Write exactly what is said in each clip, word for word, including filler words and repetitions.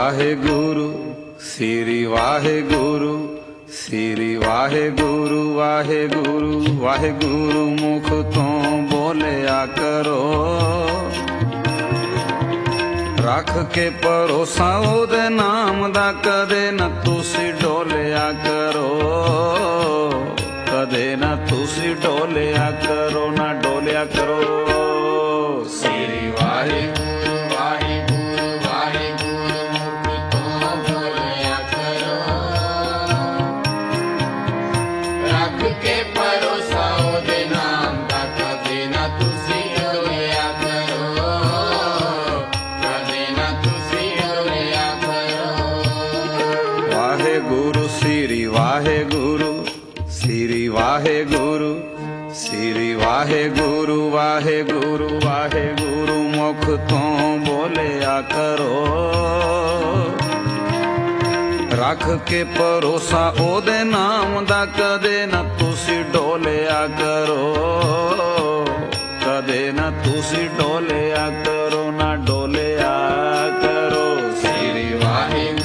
ਵਾਹਿਗੁਰੂ ਸ੍ਰੀ ਵਾਹਿਗੁਰੂ ਸ੍ਰੀ ਵਾਹਿਗੁਰੂ ਵਾਹਿਗੁਰੂ ਵਾਹਿਗੁਰੂ ਮੁਖ ਤੋਂ ਬੋਲਿਆ ਕਰੋ, ਰੱਖ ਕੇ ਭਰੋਸਾ ਉਹਦੇ ਨਾਮ ਦਾ ਕਦੇ ਨਾ ਤੁਸੀਂ ਡੋਲਿਆ ਕਰੋ, ਕਦੇ ਨਾ ਤੁਸੀਂ ਡੋਲਿਆ ਕਰੋ, ਨਾ ਡੋਲਿਆ ਕਰੋ। ਸ੍ਰੀ ਵਾਹਿਗੁਰੂ ਵਾਹਿਗੁਰੂ ਸ੍ਰੀ ਵਾਹਿਗੁਰੂ ਸ੍ਰੀ ਵਾਹਿਗੁਰੂ ਵਾਹਿਗੁਰੂ ਵਾਹਿਗੁਰੂ ਮੁਖ ਤੋਂ ਬੋਲਿਆ ਕਰੋ, ਰੱਖ ਕੇ ਭਰੋਸਾ ਉਹਦੇ ਨਾਮ ਦਾ ਕਦੇ ਨਾ ਤੁਸੀਂ ਡੋਲਿਆ ਕਰੋ, ਕਦੇ ਨਾ ਤੁਸੀਂ ਡੋਲਿਆ ਕਰੋ, ਨਾ ਡੋਲਿਆ ਕਰੋ। ਸ੍ਰੀ ਵਾਹਿਗੁਰੂ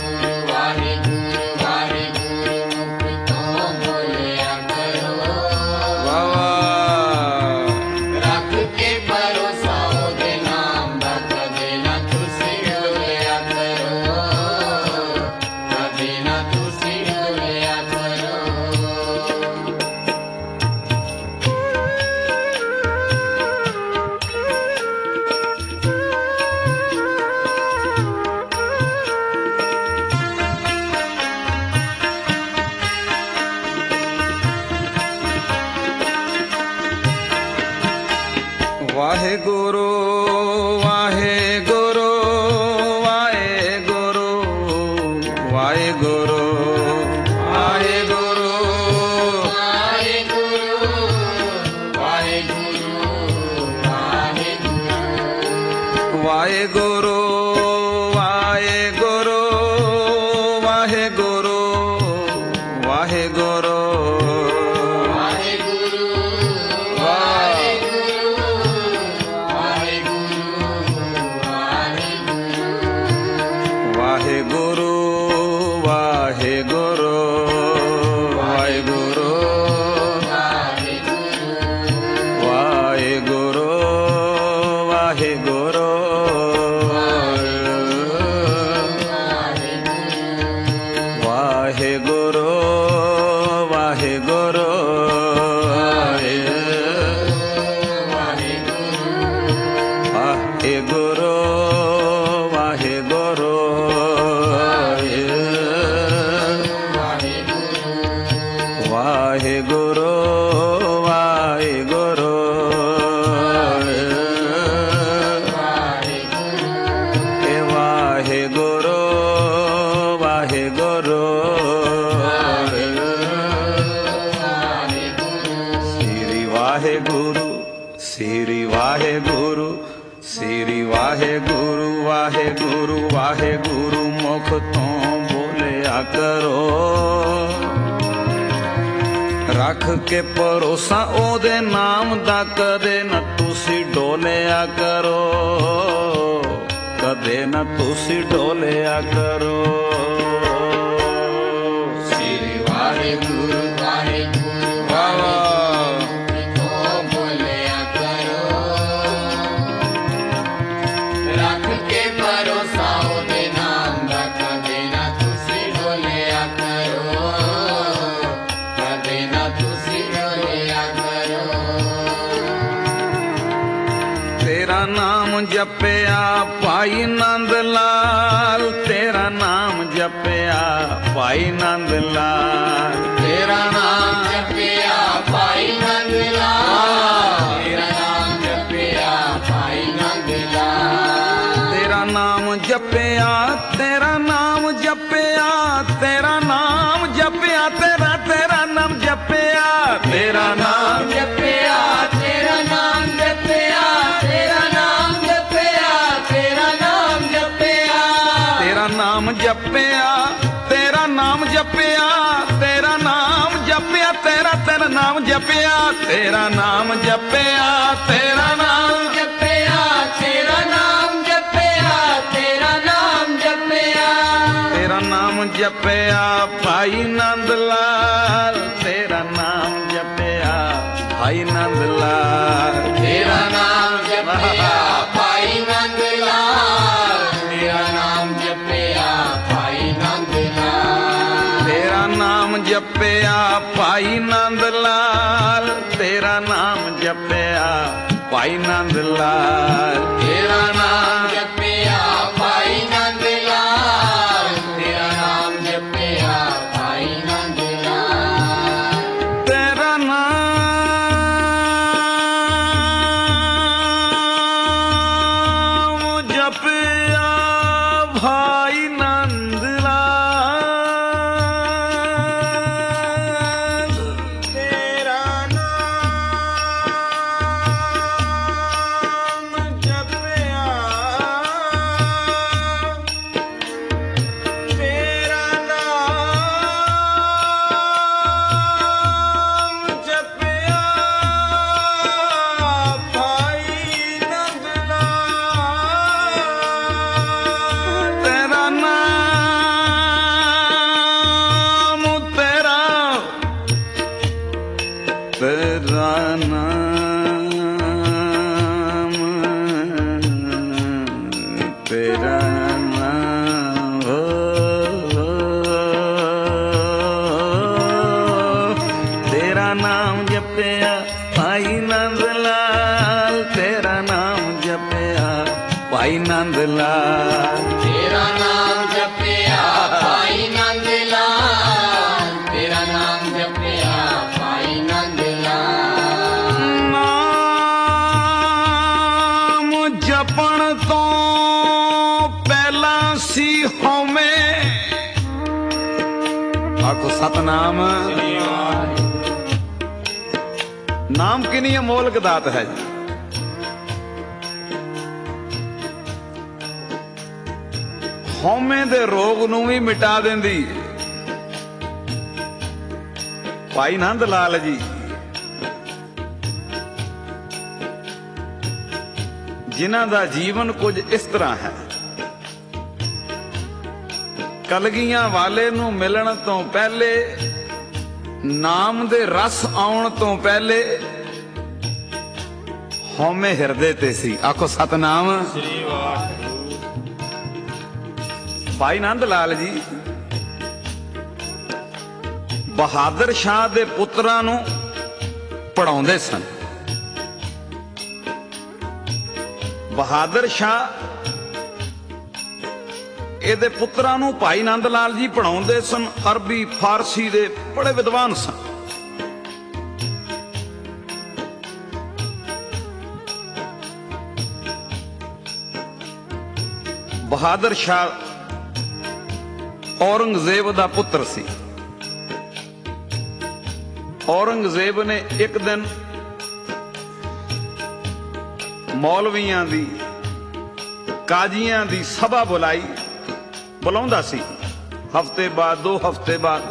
ਵਾਹਿਗੁਰੂ ਵਾਹਿਗੁਰੂ ਵਾਹਿਗੁਰੂ ਵਾਹਿਗੁਰੂ ਵਾਹਿਗੁਰੂ ਵਾਹਿਗੁਰੂ ਵਾਹਿਗੁਰੂ ਵਾਹਿਗੁਰੂ ਵਾਹਿਗੁਰੂ ਵਾਹਿਗੁਰੂ ਸ੍ਰੀ ਵਾਹਿਗੁਰੂ ਸ੍ਰੀ ਵਾਹਿਗੁਰੂ ਵਾਹਿਗੁਰੂ ਵਾਹਿਗੁਰੂ ਮੁਖ ਤੋਂ ਬੋਲਿਆ ਕਰੋ, ਰੱਖ ਕੇ ਭਰੋਸਾ ਉਹਦੇ ਨਾਮ ਦਾ ਕਦੇ ਨਾ ਤੁਸੀਂ ਡੋਲਿਆ ਕਰੋ, ਕਦੇ ਨਾ ਤੁਸੀਂ ਡੋਲਿਆ ਕਰੋ। ਸ੍ਰੀ ਵਾਹਿਗੁਰੂ ਵਾਹਿਗੁਰੂ ਵਾਹਿਗੁਰੂ ਤੇਰਾ ਨਾਮ ਜਪਿਆ ਭਾਈ ਨੰਦ ਲਾਲ, ਤੇਰਾ ਨਾਮ ਜਪਿਆ ਭਾਈ ਨੰਦ ਲਾਲ, ਤੇਰਾ ਨਾਮ ਜਪਿਆ ਭਾਈ ਨੰਦ ਲਾਲ, ਤੇਰਾ ਨਾਮ ਜਪਿਆ ਭਾਈ ਨੰਦ ਲਾਲ, ਤੇਰਾ ਨਾਮ ਜਪਿਆ ਤੇਰਾ ਨਾਮ ਜਪਿਆ ਤੇਰਾ ਨਾਮ ਜਪਿਆ ਤੇਰਾ ਤੇਰਾ ਨਾਮ ਜਪਿਆ ਤੇਰਾ ਨਾਮ ਜਪਿਆ ਤੇਰਾ ਨਾਮ ਜਪਿਆ ਤੇਰਾ ਨਾਮ ਜਪਿਆ ਤੇਰਾ ਨਾਮ ਜਪਿਆ ਤੇਰਾ ਨਾਮ ਜਪਿਆ ਤੇਰਾ ਨਾਮ ਜਪਿਆ ਤੇਰਾ ਨਾਮ ਜਪਿਆ ਤੇਰਾ ਤੇਰਾ ਨਾਮ ਜਪਿਆ ਤੇਰਾ ਨਾਮ ਜਪਿਆ ਤੇਰਾ ਨਾਮ ਜਪਿਆ ਤੇਰਾ ਨਾਮ ਜਪਿਆ ਤੇਰਾ ਨਾਮ ਜਪਿਆ ਜਪਿਆ ਭਾਈ ਨੰਦ ਲਾਲ, ਤੇਰਾ ਨਾਮ ਜਪਿਆ ਭਾਈ ਨੰਦ ਲਾਲ, ਤੇਰਾ ਨਾਮ ਜਪਿਆ ਭਾਈ ਨੰਦ ਲਾਲ, ਤੇਰਾ ਨਾਮ ਜਪਿਆ ਭਾਈ ਨੰਦ ਲਾਲ, ਤੇਰਾ ਨਾਮ ਜਪਿਆ ਭਾਈ ਨੰਦ ਲਾਲ, ਤੇਰਾ ਨਾਮ ਜਪਿਆ ਭਾਈ ਨੰਦ ਲਾਲ, ਤੇਰਾ ਨਾਮ ਜਪਿਆ ਭਾਈ ਨੰਦ ਲਾਲ, ਤੇਰਾ ਨਾਮ ਜਪਿਆ ਭਾਈ ਨੰਦ ਲਾਲ, ਤੇਰਾ ਨਾਮ ਜਪਿਆ ਭਾਈ ਨੰਦ ਲਾਲ, ਤੇਰਾ ਨਾਮ ਜਪਿਆ, ਤੇਰਾ ਨਾਮ ਜਪਿਆ ਭਾਈ ਨੰਦ ਲਾਲ, ਤੇਰਾ ਨਾਮ, ਤੇਰਾ ਤੇਰਾ ਨਾਮ, ਤੇਰਾ ਨਾਮ, ਹੋ, ਤੇਰਾ ਨਾਮ ਜਪਿਆ ਭਾਈ ਨੰਦ ਲਾਲ, ਤੇਰਾ ਨਾਮ ਜਪਿਆ ਭਾਈ ਨੰਦ ਲਾਲ, ਤੇਰਾ ਨਾਮ ਜਪਿਆ ਭਾਈ ਨੰਦ ਲਾਲ, ਤੇਰਾ ਨਾਮ ਜਪਿਆ ਭਾਈ ਨੰਦ ਲਾਲ, ਨਾਮ ਜਪਣ ਤੋਂ ਪਹਿਲਾਂ ਸੀ ਹਉਮੈ, ਆਖੋ ਸਤਨਾਮ। ਨਾਮ ਕਿੰਨੀ ਅਮੋਲਕ ਦਾਤ ਹੈ ਜੀ। ਹਉਮੈ ਦੇ ਰੋਗ ਨੂੰ ਵੀ ਮਿਟਾ ਦਿੰਦੀ ਹੈ। ਭਾਈ ਨੰਦ ਲਾਲ ਜੀ ਜਿਨ੍ਹਾਂ ਦਾ ਜੀਵਨ ਕੁਝ ਇਸ ਤਰ੍ਹਾਂ ਹੈ, ਕਲਗੀਆਂ ਵਾਲੇ ਨੂੰ ਮਿਲਣ ਤੋਂ ਪਹਿਲੇ, ਨਾਮ ਦੇ ਰਸ ਆਉਣ ਤੋਂ ਪਹਿਲੇ ਹਉਮੈ ਹਿਰਦੇ ਤੇ ਸੀ। ਆਖੋ ਸਤਨਾਮ। ਸ੍ਰੀ ਵਾਹਿਗੁਰੂ। ਭਾਈ ਨੰਦ ਲਾਲ ਜੀ ਬਹਾਦਰ ਸ਼ਾਹ ਦੇ ਪੁੱਤਰਾਂ ਨੂੰ ਪੜਾਉਂਦੇ ਸਨ। ਬਹਾਦਰ ਸ਼ਾਹ ਇਹਦੇ ਪੁੱਤਰਾਂ ਨੂੰ ਭਾਈ ਨੰਦ ਲਾਲ ਜੀ ਪੜਾਉਂਦੇ ਸਨ। ਅਰਬੀ ਫਾਰਸੀ ਦੇ ਬੜੇ ਵਿਦਵਾਨ ਸਨ। ਬਹਾਦਰ ਸ਼ਾਹ ਔਰੰਗਜ਼ੇਬ ਦਾ ਪੁੱਤਰ ਸੀ। ਔਰੰਗਜ਼ੇਬ ਨੇ ਇੱਕ ਦਿਨ ਮੌਲਵੀਆਂ ਦੀ, ਕਾਜ਼ੀਆਂ ਦੀ ਸਭਾ ਬੁਲਾਈ। ਬੁਲਾਉਂਦਾ ਸੀ ਹਫ਼ਤੇ ਬਾਅਦ, ਦੋ ਹਫ਼ਤੇ ਬਾਅਦ।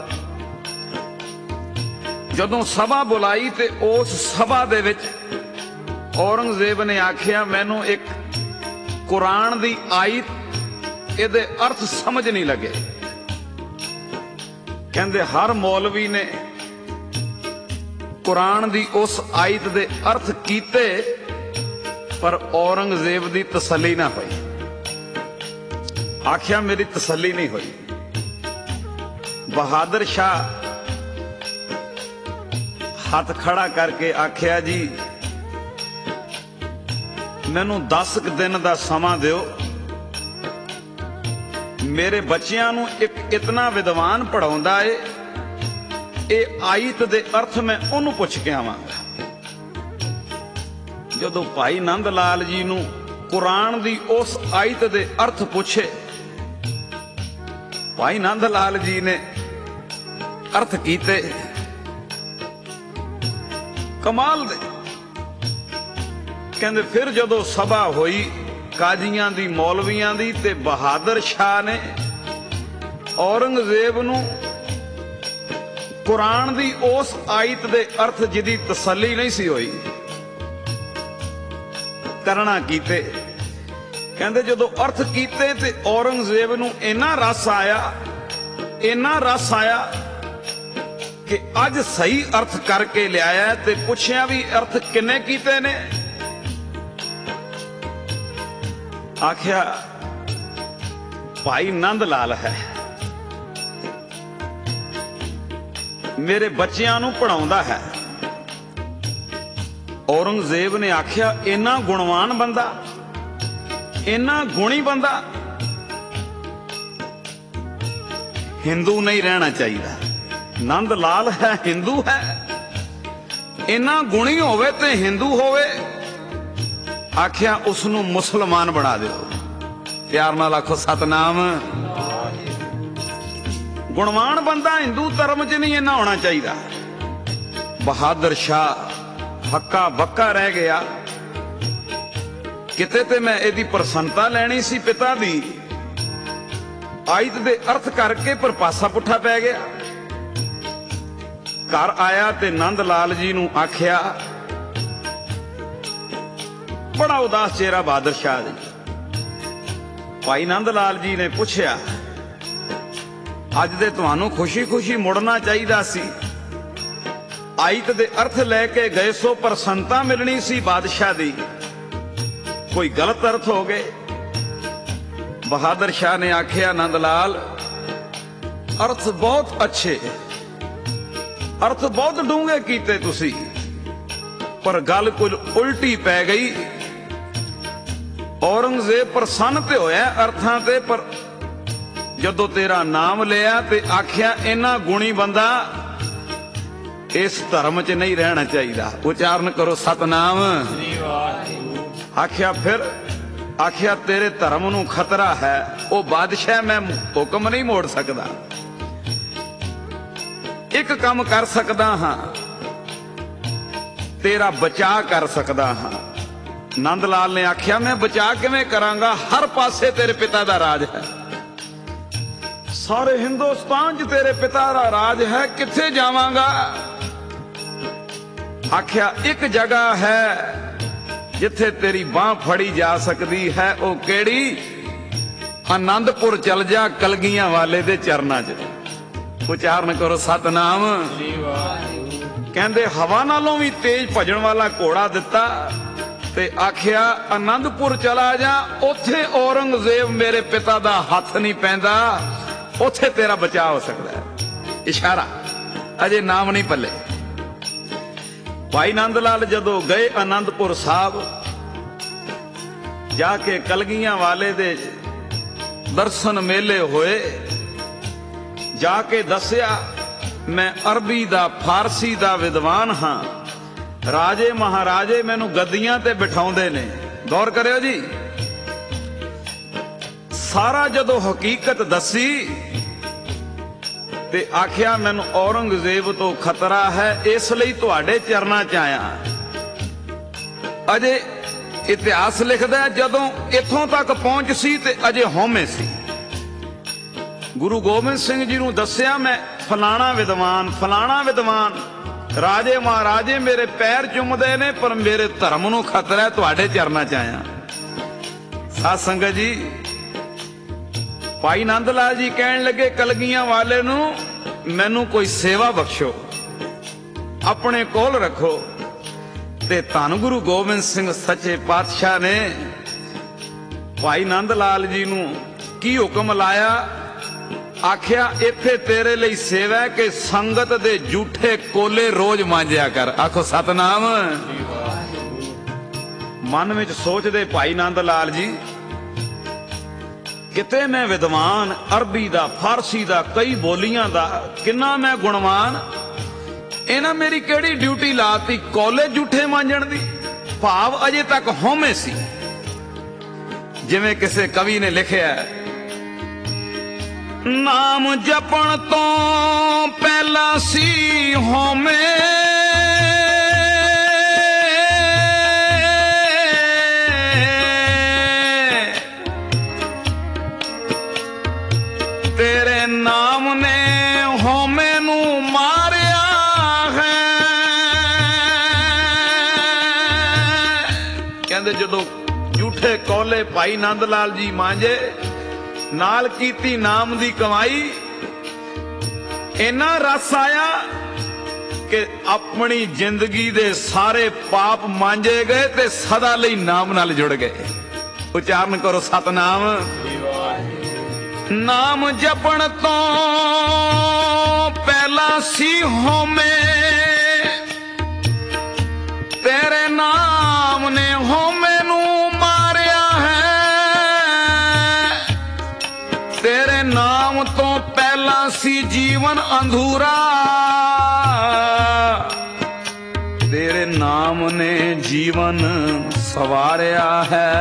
ਜਦੋਂ ਸਭਾ ਬੁਲਾਈ ਤੇ ਉਸ ਸਭਾ ਦੇ ਵਿੱਚ ਔਰੰਗਜ਼ੇਬ ਨੇ ਆਖਿਆ, ਮੈਨੂੰ ਇੱਕ ਕੁਰਾਨ ਦੀ ਆਇਤ, ਇਹਦੇ ਅਰਥ ਸਮਝ ਨਹੀਂ ਲੱਗੇ। ਕਹਿੰਦੇ ਹਰ ਮੌਲਵੀ ਨੇ ਕੁਰਾਨ ਦੀ ਉਸ ਆਇਤ ਦੇ ਅਰਥ ਕੀਤੇ, ਪਰ ਔਰੰਗਜ਼ੇਬ ਦੀ ਤਸੱਲੀ ਨਾ ਹੋਈ। ਆਖਿਆ ਮੇਰੀ ਤਸੱਲੀ ਨਹੀਂ ਹੋਈ। ਬਹਾਦਰ ਸ਼ਾਹ ਹੱਥ ਖੜਾ ਕਰਕੇ ਆਖਿਆ, ਜੀ ਮੈਨੂੰ ਦਸ ਕੁ ਦਿਨ ਦਾ ਸਮਾਂ ਦਿਓ। ਮੇਰੇ ਬੱਚਿਆਂ ਨੂੰ ਇੱਕ ਇਤਨਾ ਵਿਦਵਾਨ ਪੜਾਉਂਦਾ ਏ, ਇਹ ਆਇਤ ਦੇ ਅਰਥ ਮੈਂ ਉਹਨੂੰ ਪੁੱਛ ਕੇ ਆਵਾਂਗਾ। ਜਦੋਂ ਭਾਈ ਨੰਦ ਲਾਲ ਜੀ ਨੂੰ ਕੁਰਾਨ ਦੀ ਉਸ ਆਇਤ ਦੇ ਅਰਥ ਪੁੱਛੇ, ਭਾਈ ਨੰਦ ਲਾਲ ਜੀ ਨੇ ਅਰਥ ਕੀਤੇ ਕਮਾਲ ਦੇ। ਕਹਿੰਦੇ ਫਿਰ ਜਦੋਂ ਸਭਾ ਹੋਈ ਕਾਜ਼ੀਆਂ ਦੀ, ਮੌਲਵੀਆਂ ਦੀ, ਤੇ ਬਹਾਦਰ ਸ਼ਾਹ ਨੇ ਔਰੰਗਜ਼ੇਬ ਨੂੰ ਕੁਰਾਨ ਦੀ ਉਸ ਆਇਤ ਦੇ ਅਰਥ ਜਿਹਦੀ ਤਸੱਲੀ ਨਹੀਂ ਸੀ ਹੋਈ, ਕਰਨਾ ਕੀਤੇ। ਕਹਿੰਦੇ ਜਦੋਂ ਅਰਥ ਕੀਤੇ ਤੇ ਔਰੰਗਜ਼ੇਬ ਨੂੰ ਇੰਨਾ ਰਸ ਆਇਆ ਇੰਨਾ ਰਸ ਆਇਆ ਕਿ ਅੱਜ ਸਹੀ ਅਰਥ ਕਰਕੇ ਲਿਆਇਆ ਤੇ ਪੁੱਛਿਆ ਵੀ ਅਰਥ ਕਿੰਨੇ ਕੀਤੇ ਨੇ। ਆਖਿਆ ਭਾਈ ਨੰਦ ਲਾਲ ਹੈ, ਮੇਰੇ ਬੱਚਿਆਂ ਨੂੰ ਪੜਾਉਂਦਾ ਹੈ। ਔਰੰਗਜ਼ੇਬ ਨੇ ਆਖਿਆ ਇੰਨਾ ਗੁਣਵਾਨ ਬੰਦਾ, ਇੰਨਾ ਗੁਣੀ ਬੰਦਾ ਹਿੰਦੂ ਨਹੀਂ ਰਹਿਣਾ ਚਾਹੀਦਾ। ਨੰਦ ਲਾਲ ਹੈ, ਹਿੰਦੂ ਹੈ, ਇੰਨਾ ਗੁਣੀ ਹੋਵੇ ਤੇ ਹਿੰਦੂ ਹੋਵੇ। ਆਖਿਆ ਉਸ ਨੂੰ ਮੁਸਲਮਾਨ ਬਣਾ ਦਿਓ। ਪਿਆਰ ਨਾਲ ਆਖੋ ਸਤਨਾਮ। ਗੁਣਵਾਨ ਬੰਦਾ ਹਿੰਦੂ ਧਰਮ 'ਚ ਨਹੀਂ ਇੰਨਾ ਹੋਣਾ ਚਾਹੀਦਾ। ਬਹਾਦਰ ਸ਼ਾਹ ਹੱਕਾ ਬੱਕਾ ਰਹਿ ਗਿਆ। ਕਿਤੇ ਤੇ ਮੈਂ ਇਹਦੀ ਪ੍ਰਸੰਨਤਾ ਲੈਣੀ ਸੀ ਪਿਤਾ ਦੀ, ਆਇਤ ਦੇ ਅਰਥ ਕਰਕੇ ਪਰ ਪਾਸਾ ਪੁੱਠਾ ਪੈ ਗਿਆ। ਘਰ ਆਇਆ ਤੇ ਨੰਦ ਲਾਲ ਜੀ ਨੂੰ ਆਖਿਆ, ਬੜਾ ਉਦਾਸ ਚਿਹਰਾ ਬਹਾਦਰ ਸ਼ਾਹ ਜੀ। ਭਾਈ ਨੰਦ ਲਾਲ ਜੀ ਨੇ ਪੁੱਛਿਆ, ਅੱਜ ਦੇ ਤੁਹਾਨੂੰ ਖੁਸ਼ੀ ਖੁਸ਼ੀ ਮੁੜਨਾ ਚਾਹੀਦਾ ਸੀ, ਆਇਤ ਦੇ ਅਰਥ ਲੈ ਕੇ ਗਏ ਸੋ ਪ੍ਰਸੰਨਤਾ ਮਿਲਣੀ ਸੀ ਬਾਦਸ਼ਾਹ ਦੀ, ਕੋਈ ਗਲਤ ਅਰਥ ਹੋ ਗਏ। ਬਹਾਦਰ ਸ਼ਾਹ ਨੇ ਆਖਿਆ, ਨੰਦ ਲਾਲ ਅਰਥ ਬਹੁਤ ਅੱਛੇ, ਅਰਥ ਬਹੁਤ ਡੂੰਘੇ ਕੀਤੇ ਤੁਸੀਂ, ਪਰ ਗੱਲ ਕੁਝ ਉਲਟੀ ਪੈ ਗਈ। ਔਰੰਗਜ਼ੇਬ ਪ੍ਰਸੰਨ ਤੇ ਹੋਇਆ ਅਰਥਾਂ ਤੇ, ਪਰ ਜਦੋਂ ਤੇਰਾ ਨਾਮ ਲਿਆ ਤੇ ਆਖਿਆ ਇੰਨਾ ਗੁਣੀ ਬੰਦਾ ਇਸ ਧਰਮ 'ਚ ਨਹੀਂ ਰਹਿਣਾ ਚਾਹੀਦਾ। ਉਚਾਰਨ ਕਰੋ ਸਤਨਾਮ। ਆਖਿਆ ਫਿਰ ਆਖਿਆ ਤੇਰੇ ਧਰਮ ਨੂੰ ਖਤਰਾ ਹੈ। ਉਹ ਬਾਦਸ਼ਾਹ, ਮੈਂ ਹੁਕਮ ਨਹੀਂ ਮੋੜ ਸਕਦਾ, ਇੱਕ ਕੰਮ ਕਰ ਸਕਦਾ ਹਾਂ, ਤੇਰਾ ਬਚਾਅ ਕਰ ਸਕਦਾ ਹਾਂ। ਨੰਦ ਲਾਲ ਨੇ ਆਖਿਆ, ਮੈਂ ਬਚਾਅ ਕਿਵੇਂ ਕਰਾਂਗਾ? ਹਰ ਪਾਸੇ ਤੇਰੇ ਪਿਤਾ ਦਾ ਰਾਜ ਹੈ, ਸਾਰੇ ਹਿੰਦੁਸਤਾਨ 'ਚ ਤੇਰੇ ਪਿਤਾ ਦਾ ਰਾਜ ਹੈ, ਕਿੱਥੇ ਜਾਵਾਂਗਾ? ਆਖਿਆ ਇੱਕ ਜਗ੍ਹਾ ਹੈ ਜਿੱਥੇ ਤੇਰੀ ਬਾਹ ਫੜੀ ਜਾ ਸਕਦੀ ਹੈ। ਉਹ ਕਿਹੜੀ? ਆਨੰਦਪੁਰ ਚਲ ਜਾ, ਕਲਗੀਆਂ ਵਾਲੇ ਦੇ ਚਰਨਾਂ 'ਚ। ਉਚਾਰਨ ਕਰੋ ਸਤਨਾਮ। ਕਹਿੰਦੇ ਹਵਾ ਨਾਲੋਂ ਵੀ ਤੇਜ਼ ਭਜਣ ਵਾਲਾ ਘੋੜਾ ਦਿੱਤਾ ਤੇ ਆਖਿਆ ਆਨੰਦਪੁਰ ਚਲਾ ਜਾ, ਉੱਥੇ ਔਰੰਗਜ਼ੇਬ ਮੇਰੇ ਪਿਤਾ ਦਾ ਹੱਥ ਨਹੀਂ ਪੈਂਦਾ, ਉੱਥੇ ਤੇਰਾ ਬਚਾਅ ਹੋ ਸਕਦਾ ਹੈ। ਇਸ਼ਾਰਾ, ਅਜੇ ਨਾਮ ਨਹੀਂ ਪੱਲੇ। ਭਾਈ ਨੰਦ ਲਾਲ ਜਦੋਂ ਗਏ ਆਨੰਦਪੁਰ ਸਾਹਿਬ, ਜਾ ਕੇ ਕਲਗੀਆਂ ਵਾਲੇ ਦੇ ਦਰਸ਼ਨ ਮੇਲੇ ਹੋਏ। ਜਾ ਕੇ ਦੱਸਿਆ, ਮੈਂ ਅਰਬੀ ਦਾ ਫਾਰਸੀ ਦਾ ਵਿਦਵਾਨ ਹਾਂ, ਰਾਜੇ ਮਹਾਰਾਜੇ ਮੈਨੂੰ ਗੱਦੀਆਂ ਤੇ ਬਿਠਾਉਂਦੇ ਨੇ। ਗੌਰ ਕਰਿਓ ਜੀ। ਸਾਰਾ ਜਦੋਂ ਹਕੀਕਤ ਦੱਸੀ ਤੇ ਆਖਿਆ ਮੈਨੂੰ ਔਰੰਗਜ਼ੇਬ ਤੋਂ ਖਤਰਾ ਹੈ, ਇਸ ਲਈ ਤੁਹਾਡੇ ਚਰਨਾਂ 'ਚ ਆਇਆ। ਅਜੇ ਇਤਿਹਾਸ ਲਿਖਦਾ ਜਦੋਂ ਇੱਥੋਂ ਤੱਕ ਪਹੁੰਚ ਸੀ ਤੇ ਅਜੇ ਹਉਮੈ ਸੀ। ਗੁਰੂ ਗੋਬਿੰਦ ਸਿੰਘ ਜੀ ਨੂੰ ਦੱਸਿਆ, ਮੈਂ ਫਲਾਣਾ ਵਿਦਵਾਨ ਫਲਾਣਾ ਵਿਦਵਾਨ, ਰਾਜੇ ਮਹਾਰਾਜੇ ਮੇਰੇ ਪੈਰ ਚੁੰਮਦੇ ਨੇ, ਪਰ ਮੇਰੇ ਧਰਮ ਨੂੰ ਖਤਰਾ ਹੈ, ਤੁਹਾਡੇ ਚਰਨਾਂ 'ਚ ਆਇਆ। ਸਾਧ ਸੰਗਤ ਜੀ, ਭਾਈ ਨੰਦ ਲਾਲ ਜੀ ਕਹਿਣ ਲੱਗੇ ਕਲਗੀਆਂ ਵਾਲੇ ਨੂੰ, ਮੈਨੂੰ ਕੋਈ ਸੇਵਾ ਬਖਸ਼ੋ, ਆਪਣੇ ਕੋਲ ਰੱਖੋ। ਤੇ ਧੰਨ ਗੁਰੂ ਗੋਬਿੰਦ ਸਿੰਘ ਸੱਚੇ ਪਾਤਸ਼ਾਹ ਨੇ ਭਾਈ ਨੰਦ ਲਾਲ ਜੀ ਨੂੰ ਕੀ ਹੁਕਮ ਲਾਇਆ? ਆਖਿਆ ਇੱਥੇ ਤੇਰੇ ਲਈ ਸੇਵਾ ਕਿ ਸੰਗਤ ਦੇ ਝੂਠੇ ਕੋਲੇ ਰੋਜ਼ ਮਾਂਜਿਆ ਕਰ। ਆਖੋ ਸਤਨਾਮ। ਮਨ ਵਿੱਚ ਸੋਚਦੇ ਭਾਈ ਨੰਦ ਲਾਲ ਜੀ, ਕਿਤੇ ਮੈਂ ਵਿਦਵਾਨ ਅਰਬੀ ਦਾ ਫਾਰਸੀ ਦਾ ਕਈ ਬੋਲੀਆਂ ਦਾ, ਕਿੰਨਾ ਮੈਂ ਗੁਣਵਾਨ, ਇਹਨਾਂ ਮੇਰੀ ਕਿਹੜੀ ਡਿਊਟੀ ਲਾਤੀ ਕੋਲੇ ਝੂਠੇ ਮਾਂਜਣ ਦੀ? ਭਾਵ ਅਜੇ ਤੱਕ ਹਉਮੈ ਸੀ। ਜਿਵੇਂ ਕਿਸੇ ਕਵੀ ਨੇ ਲਿਖਿਆ, ਨਾਮ ਜਪਣ ਤੋਂ ਪਹਿਲਾਂ ਸੀ ਹਉਮੈ, ਤੇਰੇ ਨਾਮ ਨੇ ਹਉਮੈ ਨੂੰ ਮਾਰਿਆ ਹੈ। ਕਹਿੰਦੇ ਜਦੋਂ ਝੂਠੇ ਕੋਲੇ ਭਾਈ ਨੰਦ ਲਾਲ ਜੀ ਮਾਂਜੇ, ਨਾਲ ਕੀਤੀ ਨਾਮ ਦੀ ਕਮਾਈ, ਇੰਨਾ ਰਸ ਆਇਆ ਕਿ ਆਪਣੀ ਜ਼ਿੰਦਗੀ ਦੇ ਸਾਰੇ ਪਾਪ ਮਾਂਜੇ ਗਏ ਤੇ ਸਦਾ ਲਈ ਨਾਮ ਨਾਲ ਜੁੜ ਗਏ। ਉਚਾਰਨ ਕਰੋ ਸਤਨਾਮ। ਨਾਮ ਜਪਣ ਤੋਂ ਪਹਿਲਾਂ ਸੀ ਹਉਮੈ, ਤੇਰੇ ਨਾਮ ਨੇ ਹਉਮੈ ਨੂੰ ਮਾਰਿਆ ਹੈ। ਤੇਰੇ ਨਾਮ ਤੋਂ ਪਹਿਲਾਂ ਸੀ ਜੀਵਨ ਅੰਧੂਰਾ, ਤੇਰੇ ਨਾਮ ਨੇ ਜੀਵਨ ਸਵਾਰਿਆ ਹੈ।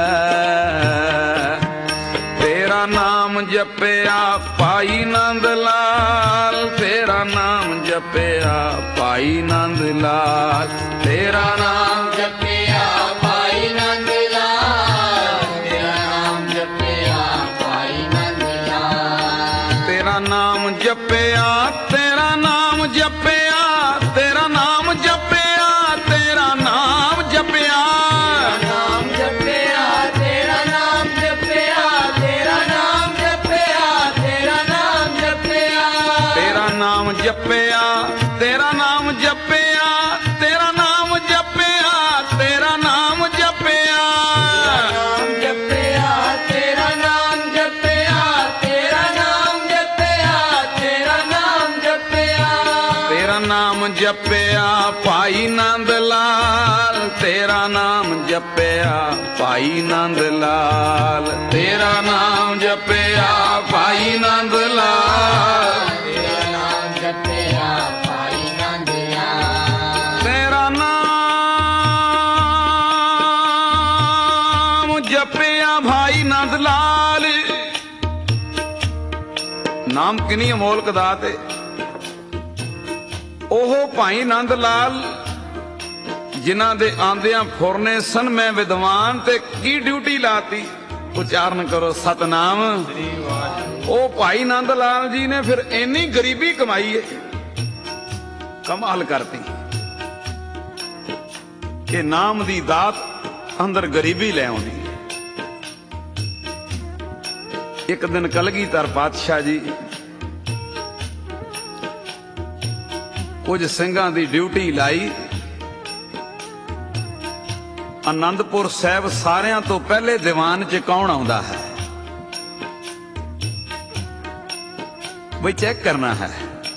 ਤੇਰਾ ਨਾਮ ਜਪਿਆ ਭਾਈ ਨੰਦ ਲਾਲ, ਤੇਰਾ ਨਾਮ ਜਪਿਆ ਭਾਈ ਨੰਦ ਲਾਲ, ਤੇਰਾ ਨਾਮ ਜਪਿਆ ਭਾਈ ਨੰਦ ਲਾਲ, ਤੇਰਾ ਨਾਮ ਜਪਿਆ ਭਾਈ ਨੰਦ ਲਾਲ, ਤੇਰਾ ਨਾਮ ਜਪਿਆ, ਤੇਰਾ ਨਾਮ ਜਪਿਆ, ਤੇਰਾ ਨਾਮ ਜਪਿਆ, ਤੇਰਾ ਨਾਮ ਜਪਿਆ, ਨਾਮ ਜਪਿਆ, ਤੇਰਾ ਨਾਮ ਜਪਿਆ, ਤੇਰਾ ਨਾਮ ਜਪਿਆ, ਤੇਰਾ ਨਾਮ ਜਪਿਆ, ਤੇਰਾ ਨਾਮ ਜਪਿਆ, ਤੇਰਾ ਨਾਮ ਜਪਿਆ, ਤੇਰਾ ਨਾਮ ਜਪਿਆ, ਤੇਰਾ ਨਾਮ ਜਪਿਆ, ਨਾਮ ਜਪਿਆ, ਤੇਰਾ ਨਾਮ ਜਪਿਆ, ਤੇਰਾ ਨਾਮ ਜਪਿਆ, ਤੇਰਾ ਨਾਮ ਜਪਿਆ, ਤੇਰਾ ਨਾਮ ਜਪਿਆ ਭਾਈ ਨੰਦ ਲਾਲ, ਤੇਰਾ ਨਾਮ ਜਪਿਆ ਭਾਈ ਨੰਦ ਲਾਲ, ਤੇਰਾ ਨਾਮ ਜਪਿਆ ਭਾਈ ਨੰਦ ਲਾਲ, ਤੇਰਾ ਨਾਮ ਜਪਿਆ ਭਾਈ ਨੰਦ ਲਾਲ, ਤੇਰਾ ਨਾਮ ਜਪਿਆ ਭਾਈ ਨੰਦ ਲਾਲ। ਨਾਮ ਕਿੰਨੀ ਅਮੋਲਕ ਦਾਤ ਹੈ। ਉਹ ਭਾਈ ਨੰਦ ਲਾਲ ਜਿਨ੍ਹਾਂ ਦੇ ਆਂਦਿਆਂ ਫੁਰਨੇ ਸਨ ਮੈਂ ਵਿਦਵਾਨ, ਤੇ ਕੀ ਡਿਊਟੀ ਲਾਤੀ। ਉਚਾਰਨ ਕਰੋ ਸਤਨਾਮ। ਉਹ ਭਾਈ ਨੰਦ ਲਾਲ ਜੀ ਨੇ ਫਿਰ ਇੰਨੀ ਗਰੀਬੀ ਕਮਾਈ ਹੈ, ਕਮਾਲ ਕਰਤੀ ਕਿ ਨਾਮ ਦੀ ਦਾਤ ਅੰਦਰ ਗਰੀਬੀ ਲੈ ਆਉਂਦੀ ਹੈ। ਇੱਕ ਦਿਨ ਕਲਗੀਧਰ ਪਾਤਸ਼ਾਹ ਜੀ ਕੁਝ ਸਿੰਘਾਂ ਦੀ ਡਿਊਟੀ ਲਾਈ। ਆਨੰਦਪੁਰ ਸਾਹਿਬ ਸਾਰਿਆਂ ਤੋਂ ਪਹਿਲੇ ਦੀਵਾਨ 'ਚ ਕੌਣ ਆਉਂਦਾ ਹੈ, ਬਈ ਚੈੱਕ ਕਰਨਾ ਹੈ।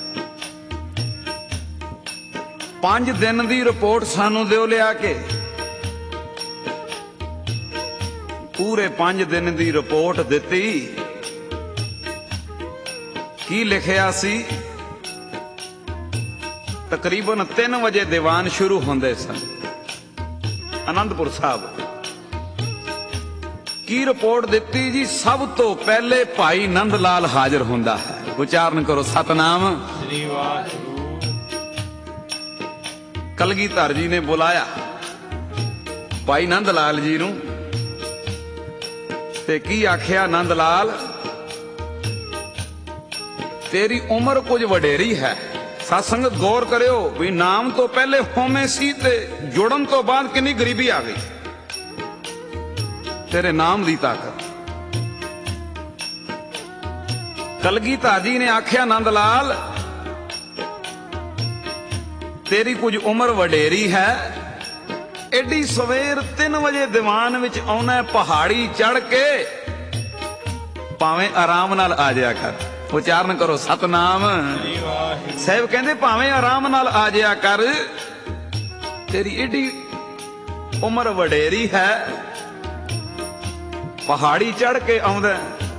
ਪੰਜ ਦਿਨ ਦੀ ਰਿਪੋਰਟ ਸਾਨੂੰ ਦਿਓ ਲਿਆ ਕੇ। ਪੂਰੇ ਪੰਜ ਦਿਨ ਦੀ ਰਿਪੋਰਟ ਦਿੱਤੀ। ਕੀ ਲਿਖਿਆ ਸੀ? ਤਕਰੀਬਨ ਤਿੰਨ ਵਜੇ ਦੀਵਾਨ ਸ਼ੁਰੂ ਹੁੰਦੇ ਸਨ ਆਨੰਦਪੁਰ ਸਾਹਿਬ। ਕੀ ਰਿਪੋਰਟ ਦਿੱਤੀ ਜੀ? ਸਭ ਤੋਂ ਪਹਿਲੇ ਭਾਈ ਨੰਦ ਲਾਲ ਹਾਜ਼ਰ ਹੁੰਦਾ ਹੈ। ਉਚਾਰਨ ਕਰੋ ਸਤਨਾਮ। ਸ੍ਰੀ ਵਾਹਿਗੁਰੂ। ਕਲਗੀਧਰ ਜੀ ਨੇ ਬੁਲਾਇਆ ਭਾਈ ਨੰਦ ਲਾਲ ਜੀ ਨੂੰ, ਤੇ ਕੀ ਆਖਿਆ? ਨੰਦ ਲਾਲ, ਤੇਰੀ ਉਮਰ ਕੁਝ ਵਡੇਰੀ ਹੈ। ਸਾਧ ਸੰਗਤ ਗੌਰ ਕਰਿਓ ਵੀ ਨਾਮ ਤੋਂ ਪਹਿਲੇ ਹਉਮੈ ਸੀ ਤੇ ਜੁੜਨ ਤੋਂ ਬਾਅਦ ਕਿੰਨੀ ਗਰੀਬੀ ਆ ਗਈ। ਤੇਰੇ ਨਾਮ ਦੀ ਤਾਕਤ। ਕਲਗੀਧਰ ਜੀ ਨੇ ਆਖਿਆ, ਨੰਦ ਲਾਲ, ਤੇਰੀ ਕੁਝ ਉਮਰ ਵਡੇਰੀ ਹੈ। ਐਡੀ ਸਵੇਰ ਤਿੰਨ ਵਜੇ ਦੀਵਾਨ ਵਿੱਚ ਆਉਣਾ, ਪਹਾੜੀ ਚੜ ਕੇ ਭਾਵੇਂ ਆਰਾਮ ਨਾਲ ਆ ਜਾਇਆ ਕਰ। ਉਚਾਰਨ ਕਰੋ ਸਤਨਾਮ। ਸਾਹਿਬ ਕਹਿੰਦੇ ਭਾਵੇਂ ਆਰਾਮ ਨਾਲ ਆ ਜਾਇਆ ਕਰ, ਤੇਰੀ ਏਡੀ ਉਮਰ ਵਡੇਰੀ ਹੈ। ਪਹਾੜੀ ਚੜ ਕੇ ਆਉਂਦਾ।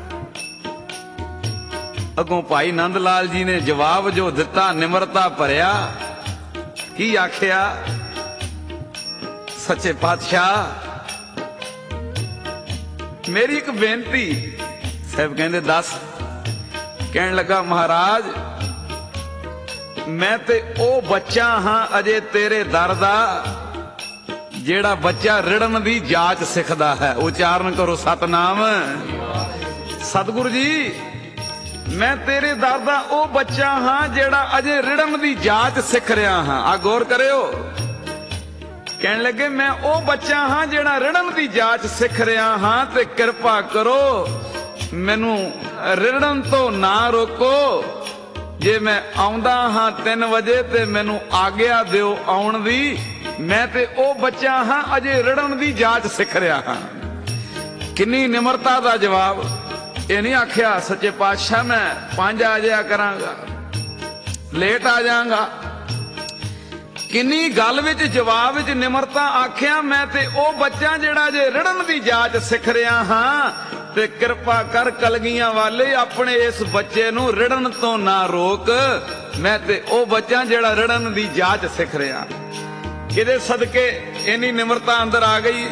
ਅੱਗੋਂ ਭਾਈ ਨੰਦ ਲਾਲ ਜੀ ਨੇ ਜਵਾਬ ਜੋ ਦਿੱਤਾ, ਨਿਮਰਤਾ ਭਰਿਆ। ਕੀ ਆਖਿਆ? ਸੱਚੇ ਪਾਤਸ਼ਾਹ, ਮੇਰੀ ਇੱਕ ਬੇਨਤੀ। ਸਾਹਿਬ ਕਹਿੰਦੇ, ਦੱਸ। ਕਹਿਣ ਲੱਗਾ, ਮਹਾਰਾਜ, ਮੈਂ ਤੇ ਉਹ ਬੱਚਾ ਹਾਂ ਅਜੇ ਤੇਰੇ ਦਰ ਦਾ, ਜਿਹੜਾ ਬੱਚਾ ਰਿੜਨ ਦੀ ਜਾਚ ਸਿੱਖਦਾ ਹੈ। ਉਚਾਰਨ ਕਰੋ ਸਤਨਾਮ। ਸਤਿਗੁਰੂ ਜੀ, ਮੈਂ ਤੇਰੇ ਦਰ ਦਾ ਉਹ ਬੱਚਾ ਹਾਂ ਜਿਹੜਾ ਅਜੇ ਰਿੜਨ ਦੀ ਜਾਚ ਸਿੱਖ ਰਿਹਾ ਹਾਂ। ਆ ਗੌਰ ਕਰਿਓ। ਕਹਿਣ ਲੱਗੇ, ਮੈਂ ਉਹ ਬੱਚਾ ਹਾਂ ਜਿਹੜਾ ਰਿੜਨ ਦੀ ਜਾਚ ਸਿੱਖ ਰਿਹਾ ਹਾਂ, ਤੇ ਕਿਰਪਾ ਕਰੋ ਮੈਨੂੰ ਰਿੜਨ ਤੋਂ ਨਾ ਰੋਕੋ। ਜੇ ਮੈਂ ਆਉਂਦਾ ਹਾਂ ਤਿੰਨ ਵਜੇ ਤੇ ਮੈਨੂੰ ਆਗਿਆ ਦਿਓ ਆਉਣ ਦੀ, ਮੈਂ ਤੇ ਉਹ ਬੱਚਾ ਹਾਂ ਅਜੇ ਰੜਨ ਦੀ ਜਾਚ ਸਿੱਖ ਰਿਹਾ ਹਾਂ। ਕਿੰਨੀ ਨਿਮਰਤਾ ਦਾ ਜਵਾਬ। ਇਹ ਨਹੀਂ ਆਖਿਆ ਸੱਚੇ ਪਾਤਸ਼ਾਹ ਮੈਂ ਪੰਜ ਆ ਜਾਇਆ ਕਰਾਂਗਾ, ਲੇਟ ਆ ਜਾਵਾਂਗਾ। ਕਿੰਨੀ ਗੱਲ ਵਿੱਚ ਜਵਾਬ ਵਿੱਚ ਨਿਮਰਤਾ। ਆਖਿਆ ਮੈਂ ਤੇ ਉਹ ਬੱਚਾ ਜਿਹੜਾ ਜੇ ਰੜਨ ਦੀ ਜਾਚ ਸਿੱਖ ਰਿਹਾ ਹਾਂ, ਤੇ ਕਿਰਪਾ ਕਰ ਕਲਗੀਆਂ ਵਾਲੇ ਆਪਣੇ ਇਸ ਬੱਚੇ ਨੂੰ ਰੜਨ ਤੋਂ ਨਾ ਰੋਕ। ਮੈਂ ਤੇ ਉਹ ਬੱਚਾ ਜਿਹੜਾ ਰੜਨ ਦੀ ਜਾਚ ਸਿੱਖ ਰਿਹਾ। ਕਿਹਦੇ ਸਦਕੇ ਇੰਨੀ ਨਿਮਰਤਾ ਅੰਦਰ ਆ ਗਈ।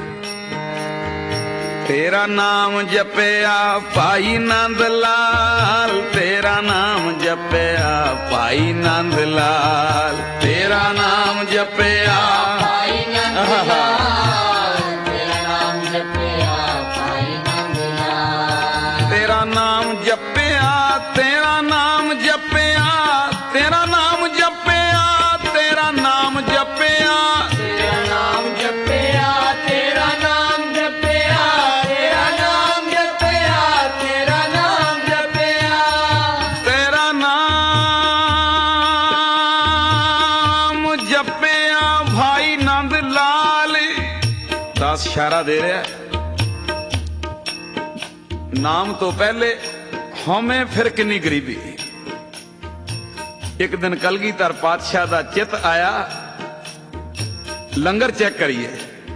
ਤੇਰਾ ਨਾਮ ਜਪਿਆ ਭਾਈ ਨੰਦ ਲਾਲ, ਤੇਰਾ ਨਾਮ ਜਪਿਆ ਭਾਈ ਨੰਦ ਲਾਲ, ਤੇਰਾ ਨਾਮ ਜਪਿਆ ਭਾਈ ਨੰਦ ਲਾਲ, ਤੇਰਾ ਨਾਮ ਜਪਿਆ ਭਾਈ ਨੰਦ ਲਾਲ, ਤੇਰਾ ਨਾਮ ਜਪਿਆ, ਤੇਰਾ ਨਾਮ ਜਪਿਆ, ਤੇਰਾ ਨਾਮ ਜਪਿਆ, ਤੇਰਾ ਨਾਮ ਜਪਿਆ, ਤੇਰਾ ਨਾਮ ਜਪਿਆ, ਤੇਰਾ ਨਾਮ ਜਪਿਆ, ਤੇਰਾ ਨਾਮ ਜਪਿਆ, ਤੇਰਾ ਨਾਮ ਜਪਿਆ, ਤੇਰਾ ਨਾਮ ਜਪਿਆ ਭਾਈ ਨੰਦ ਲਾਲ। ਦਸ ਇਸ਼ਾਰਾ ਦੇ ਰਿਹਾ। ਨਾਮ ਤੋਂ ਪਹਿਲੇ ਹਉਮੈ ਫਿਰ ਕਿੰਨੀ ਗਰੀਬੀ। ਇੱਕ ਦਿਨ ਕਲਗੀਧਰ ਪਾਤਸ਼ਾਹ ਦਾ ਚਿੱਤ ਆਇਆ, ਲੰਗਰ ਚੈੱਕ ਕਰੀਏ।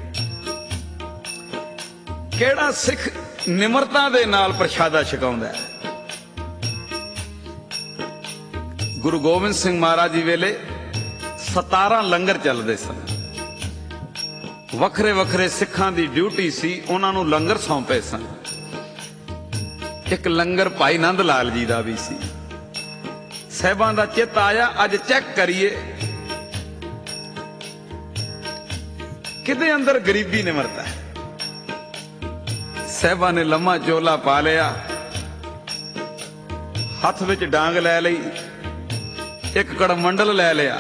ਕਿਹੜਾ ਸਿੱਖ ਨਿਮਰਤਾ ਦੇ ਨਾਲ ਪ੍ਰਸ਼ਾਦਾ ਛਕਾਉਂਦਾ ਹੈ। ਗੁਰੂ ਗੋਬਿੰਦ ਸਿੰਘ ਮਹਾਰਾਜ ਜੀ ਵੇਲੇ ਸਤਾਰਾਂ ਲੰਗਰ ਚੱਲਦੇ ਸਨ। ਵੱਖਰੇ ਵੱਖਰੇ ਸਿੱਖਾਂ ਦੀ ਡਿਊਟੀ ਸੀ, ਉਹਨਾਂ ਨੂੰ ਲੰਗਰ ਸੌਂਪੇ ਸਨ। ਇੱਕ ਲੰਗਰ ਭਾਈ ਨੰਦ ਲਾਲ ਜੀ ਦਾ ਵੀ ਸੀ। ਸਾਹਿਬਾਂ ਦਾ ਚਿੱਤ ਆਇਆ ਅੱਜ ਚੈੱਕ ਕਰੀਏ ਕਿਹਦੇ ਅੰਦਰ ਗਰੀਬੀ ਨਿਮਰਤਾ ਹੈ। ਸਾਹਿਬਾਂ ਨੇ ਲੰਮਾ ਚੋਲਾ ਪਾ ਲਿਆ, ਹੱਥ ਵਿੱਚ ਡਾਂਗ ਲੈ ਲਈ, ਇੱਕ ਕੜਮੰਡਲ ਲੈ ਲਿਆ।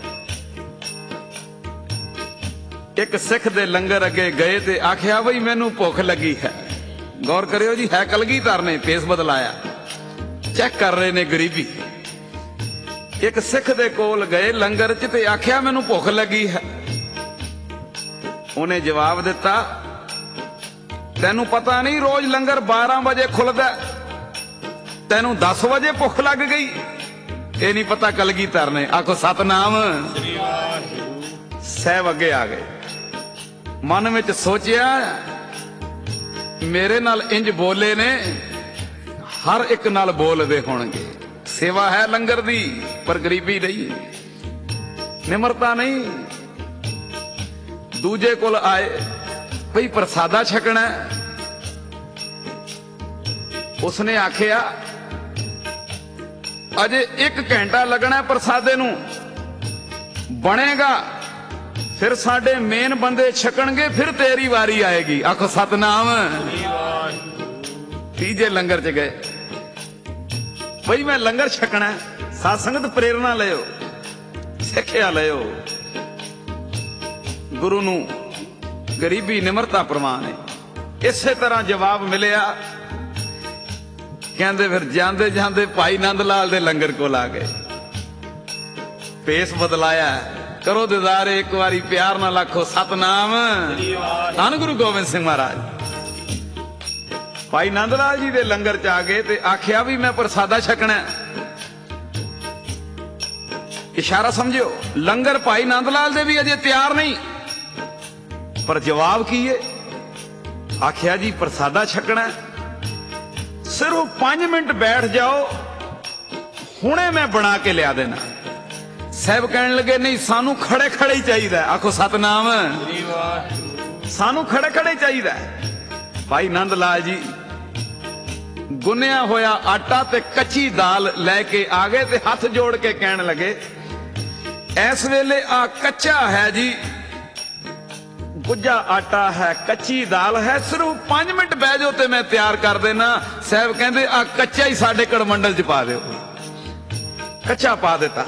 ਇੱਕ ਸਿੱਖ ਦੇ ਲੰਗਰ ਅੱਗੇ ਗਏ ਤੇ ਆਖਿਆ ਬਈ ਮੈਨੂੰ ਭੁੱਖ ਲੱਗੀ ਹੈ। ਗੌਰ ਕਰਿਓ ਜੀ, ਹੈ ਕਲਗੀਧਰ ਨੇ ਪੇਸ ਬਦਲਾਇਆ, ਚੈੱਕ ਕਰ ਰਹੇ ਨੇ ਗਰੀਬੀ। ਇੱਕ ਸਿੱਖ ਦੇ ਕੋਲ ਗਏ ਲੰਗਰ 'ਚ ਤੇ ਆਖਿਆ ਮੈਨੂੰ ਭੁੱਖ ਲੱਗੀ ਹੈ। ਉਹਨੇ ਜਵਾਬ ਦਿੱਤਾ ਤੈਨੂੰ ਪਤਾ ਨਹੀਂ ਰੋਜ਼ ਲੰਗਰ ਬਾਰਾਂ ਵਜੇ ਖੁੱਲਦਾ, ਤੈਨੂੰ ਦਸ ਵਜੇ ਭੁੱਖ ਲੱਗ ਗਈ। ਇਹ ਨਹੀਂ ਪਤਾ ਕਲਗੀਧਰ ਨੇ। ਆਖੋ ਸਤਨਾਮ। ਸਾਹਿਬ ਅੱਗੇ ਆ ਗਏ, ਮਨ ਵਿੱਚ ਸੋਚਿਆ ਮੇਰੇ ਨਾਲ ਇੰਜ ਬੋਲੇ ਨੇ, ਹਰ ਇੱਕ ਨਾਲ ਬੋਲਦੇ ਹੋਣਗੇ। ਸੇਵਾ ਹੈ ਲੰਗਰ ਦੀ, ਪਰ ਗਰੀਬੀ ਨਹੀਂ, ਨਿਮਰਤਾ ਨਹੀਂ। ਦੂਜੇ ਕੋਲ ਆਏ ਭਈ ਪ੍ਰਸਾਦਾ ਛਕਣਾ। ਉਸਨੇ ਆਖਿਆ ਅਜੇ ਇੱਕ ਘੰਟਾ ਲੱਗਣਾ ਪ੍ਰਸਾਦੇ ਨੂੰ, ਬਣੇਗਾ ਫਿਰ ਸਾਡੇ ਮੇਨ ਬੰਦੇ ਛਕਣਗੇ, ਫਿਰ ਤੇਰੀ ਵਾਰੀ ਆਏਗੀ। ਆਖੋ ਸਤਨਾਮ। ਤੀਜੇ ਲੰਗਰ 'ਚ ਗਏ, ਬਈ ਮੈਂ ਲੰਗਰ ਛਕਣਾ। ਸਾਧ ਸੰਗਤ ਪ੍ਰੇਰਣਾ ਲਿਓ, ਸਿੱਖਿਆ ਲਿਓ। ਗੁਰੂ ਨੂੰ ਗਰੀਬੀ ਨਿਮਰਤਾ ਪ੍ਰਵਾਨ ਹੈ। ਇਸੇ ਤਰ੍ਹਾਂ ਜਵਾਬ ਮਿਲਿਆ। ਕਹਿੰਦੇ ਫਿਰ ਜਾਂਦੇ ਜਾਂਦੇ ਭਾਈ ਨੰਦ ਲਾਲ ਦੇ ਲੰਗਰ ਕੋਲ ਆ ਗਏ, ਪੇਸ ਬਦਲਾਇਆ। ਕਰੋ ਦਿਦਾਰੇ ਇੱਕ ਵਾਰੀ ਪਿਆਰ ਨਾਲ ਆਖੋ ਸਤਨਾਮ। ਧੰਨ ਗੁਰੂ ਗੋਬਿੰਦ ਸਿੰਘ ਮਹਾਰਾਜ। ਭਾਈ ਨੰਦ ਲਾਲ ਜੀ ਦੇ ਲੰਗਰ 'ਚ ਆ ਗਏ ਤੇ ਆਖਿਆ ਵੀ ਮੈਂ ਪ੍ਰਸਾਦਾ ਛਕਣਾ। ਇਸ਼ਾਰਾ ਸਮਝਿਓ, ਲੰਗਰ ਭਾਈ ਨੰਦ ਲਾਲ ਦੇ ਵੀ ਅਜੇ ਤਿਆਰ ਨਹੀਂ, ਪਰ ਜਵਾਬ ਕੀ ਹੈ? ਆਖਿਆ ਜੀ ਪ੍ਰਸਾਦਾ ਛਕਣਾ, ਸਿਰਫ ਪੰਜ ਮਿੰਟ ਬੈਠ ਜਾਓ, ਹੁਣੇ ਮੈਂ ਬਣਾ ਕੇ ਲਿਆ ਦੇਣਾ। ਸਾਹਿਬ ਕਹਿਣ ਲੱਗੇ ਨਹੀਂ ਸਾਨੂੰ ਖੜੇ ਖੜੇ ਹੀ ਚਾਹੀਦਾ। ਆਖੋ ਸਤਨਾਮ। ਸਾਨੂੰ ਖੜੇ ਖੜੇ ਚਾਹੀਦਾ। ਭਾਈ ਨੰਦ ਲਾਲ ਜੀ ਗੁੰਨਿਆ ਹੋਇਆ ਆਟਾ ਤੇ ਕੱਚੀ ਦਾਲ ਲੈ ਕੇ ਆ ਗਏ ਤੇ ਹੱਥ ਜੋੜ ਕੇ ਕਹਿਣ ਲੱਗੇ ਇਸ ਵੇਲੇ ਆ ਕੱਚਾ ਹੈ ਜੀ, ਗੁੱਜਾ ਆਟਾ ਹੈ, ਕੱਚੀ ਦਾਲ ਹੈ, ਸਿਰਫ ਪੰਜ ਮਿੰਟ ਬਹਿ ਜਾਓ ਤੇ ਮੈਂ ਤਿਆਰ ਕਰ ਦੇਣਾ। ਸਾਹਿਬ ਕਹਿੰਦੇ ਆ ਕੱਚਾ ਹੀ ਸਾਡੇ ਕੜਮੰਡਲ 'ਚ ਪਾ ਦਿਓ। ਕੱਚਾ ਪਾ ਦਿੱਤਾ।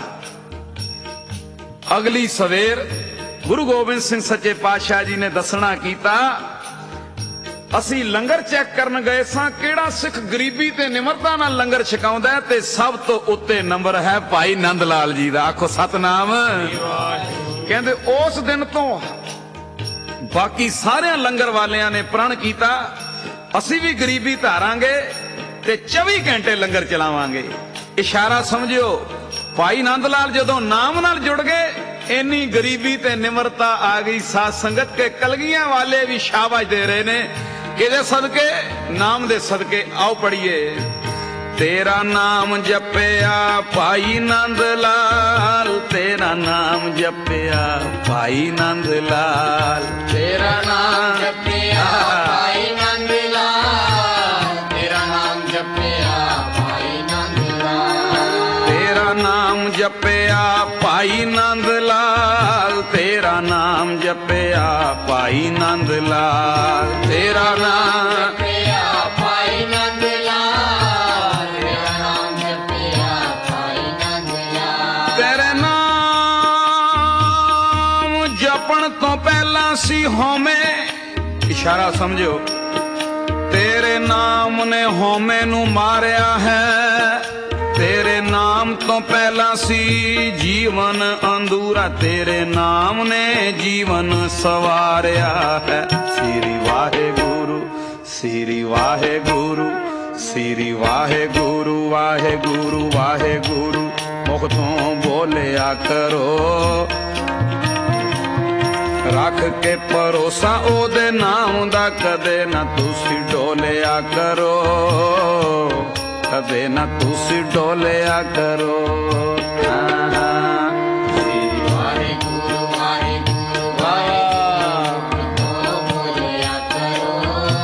ਅਗਲੀ ਸਵੇਰ ਗੁਰੂ ਗੋਬਿੰਦ ਸਿੰਘ ਸੱਚੇ ਪਾਤਸ਼ਾਹ ਜੀ ਨੇ ਦੱਸਣਾ ਕੀਤਾ ਅਸੀਂ ਲੰਗਰ ਚੈੱਕ ਕਰਨ ਗਏ ਸਾਂ ਕਿਹੜਾ ਸਿੱਖ ਗਰੀਬੀ ਤੇ ਨਿਮਰਤਾ ਨਾਲ ਲੰਗਰ ਛਕਾਉਂਦਾ ਹੈ, ਤੇ ਸਭ ਤੋਂ ਉੱਤੇ ਨੰਬਰ ਹੈ ਭਾਈ ਨੰਦ ਲਾਲ ਜੀ ਦਾ। ਆਖੋ ਸਤਨਾਮ। ਕਹਿੰਦੇ ਉਸ ਦਿਨ ਤੋਂ ਬਾਕੀ ਸਾਰਿਆਂ ਲੰਗਰ ਵਾਲਿਆਂ ਨੇ ਪ੍ਰਣ ਕੀਤਾ, ਅਸੀਂ ਵੀ ਗਰੀਬੀ ਧਾਰਾਂਗੇ ਤੇ ਚੌਵੀ ਘੰਟੇ ਲੰਗਰ ਚਲਾਵਾਂਗੇ। ਇਸ਼ਾਰਾ ਸਮਝਿਓ, ਭਾਈ ਨੰਦ ਲਾਲ ਜਦੋਂ ਨਾਮ ਨਾਲ ਜੁੜ ਗਏ, ਇੰਨੀ ਗਰੀਬੀ ਤੇ ਨਿਮਰਤਾ ਆ ਗਈ। ਸਾਧ ਸੰਗਤ ਕੇ ਕਲਗੀਆਂ ਵਾਲੇ ਵੀ ਸ਼ਾਬਾਸ਼ ਦੇ ਰਹੇ ਨੇ। ਕਿਹਦੇ ਸਦਕੇ? ਨਾਮ ਦੇ ਸਦਕੇ। ਆਓ ਪੜੀਏ। ਤੇਰਾ ਨਾਮ ਜਪਿਆ ਭਾਈ ਨੰਦ ਲਾਲ, ਤੇਰਾ ਨਾਮ ਜਪਿਆ ਭਾਈ ਨੰਦ ਲਾਲ, ਤੇਰਾ ਨਾਮ ਜਪਿਆ ਭਾਈ ਨੰਦ ਲਾਲ, ਤੇਰਾ ਨਾਮ ਜਪਿਆ ਭਾਈ ਨੰਦ ਲਾਲ, ਤੇਰਾ ਨਾਮ ਜਪਿਆ ਭਾਈ ਨੰਦ ਲਾਲ, ਤੇਰਾ ਨਾਮ ਜਪਿਆ ਭਾਈ ਨੰਦ ਲਾਲ, ਤੇਰਾ ਨਾਮ ਜਪਿਆ ਭਾਈ ਨੰਦ ਲਾਲ, ਤੇਰਾ ਨਾਮ ਜਪਿਆ ਭਾਈ ਨੰਦ ਲਾਲ। ਤੇਰੇ ਨਾਮ ਜਪਣ ਤੋਂ ਪਹਿਲਾਂ ਸੀ ਹਉਮੈ। ਇਸ਼ਾਰਾ ਸਮਝਿਓ, ਤੇਰੇ ਨਾਮ ਨੇ ਹਉਮੈ ਨੂੰ ਮਾਰਿਆ ਹੈ। ਤੇਰੇ ਨਾਮ ਤੋਂ ਪਹਿਲਾਂ ਸੀ ਜੀਵਨ ਅੰਧੂਰਾ, ਤੇਰੇ ਨਾਮ ਨੇ ਜੀਵਨ ਸਵਾਰਿਆ ਹੈ। ਸ੍ਰੀ ਵਾਹਿਗੁਰੂ, ਸ੍ਰੀ ਵਾਹਿਗੁਰੂ, ਸ੍ਰੀ ਵਾਹਿਗੁਰੂ, ਵਾਹਿਗੁਰੂ ਵਾਹਿਗੁਰੂ ਮੁਖ ਤੋਂ ਬੋਲਿਆ ਕਰੋ। ਰੱਖ ਕੇ ਭਰੋਸਾ ਉਹਦੇ ਨਾਮ ਦਾ, ਕਦੇ ਨਾ ਤੁਸੀਂ ਡੋਲਿਆ ਕਰੋ, ਕਦੇ ਨਾ ਤੁਸੀਂ ਡੋਲਿਆ ਕਰੋ। ਹਾਂ ਹਾਂ। ਸ੍ਰੀ ਵਾਹਿਗੁਰੂ ਵਾਹਿਗੁਰੂ ਵਾਹਿਗੁਰੂ ਤੋਂ ਬੋਲਿਆ ਕਰੋ।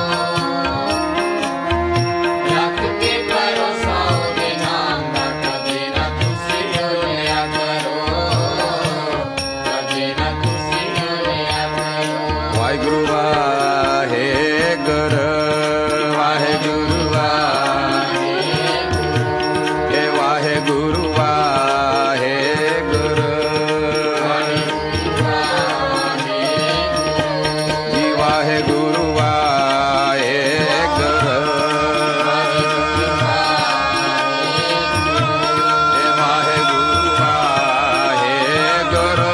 ਰੱਖ ਕੇ ਭਰੋਸਾ ਉਹਦੇ ਨਾਮ ਦਾ, ਕਦੇ ਨਾ ਤੁਸੀਂ ਡੋਲਿਆ ਕਰੋ, ਕਦੇ ਨਾ ਤੁਸੀਂ ਡੋਲਿਆ ਕਰੋ। ਵਾਹਿਗੁਰੂ ਵਾਹਿਗੁਰੂ ਵਾਹਿਗੁਰੂ ਵਾਹਿਗੁਰੂ ਵਾਹਿਗੁਰੂ ਜੀ, ਵਾਹਿਗੁਰੂ ਵਾਹਿਗੁਰੂ, ਇਹ ਵਾਹਿਗੁਰੂ ਵਾਹਿਗੁਰੂ,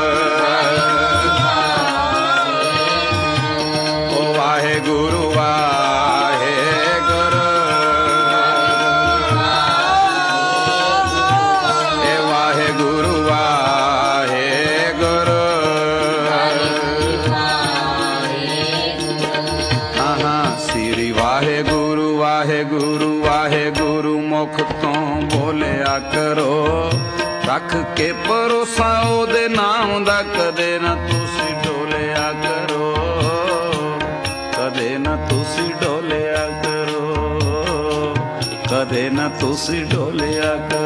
ਓ ਵਾਹਿਗੁਰੂ ਵਾਹਿਗੁਰੂ, ਇਹ ਵਾਹਿਗੁਰੂ ਵਾਹਿਗੁਰੂ। ਹਾਂ ਹਾਂ। ਸ੍ਰੀ ਵਾਹਿਗੁਰੂ ਵਾਹਿਗੁਰੂ ਵਾਹਿਗੁਰੂ ਮੁਖ ਤੋਂ ਬੋਲਿਆ ਕਰੋ। ਰੱਖ ਕੇ ਭਰੋਸਾ ਉਹਦੇ ਨਾਮ ਦਾ, ਕਦੇ ਨਾ ਤੁਸੀਂ ਡੋਲਿਆ ਕਰੋ, ਕਦੇ ਨਾ ਤੁਸੀਂ ਡੋਲਿਆ ਕਰੋ, ਕਦੇ ਨਾ ਤੁਸੀਂ ਡੋਲਿਆ ਕਰੋ।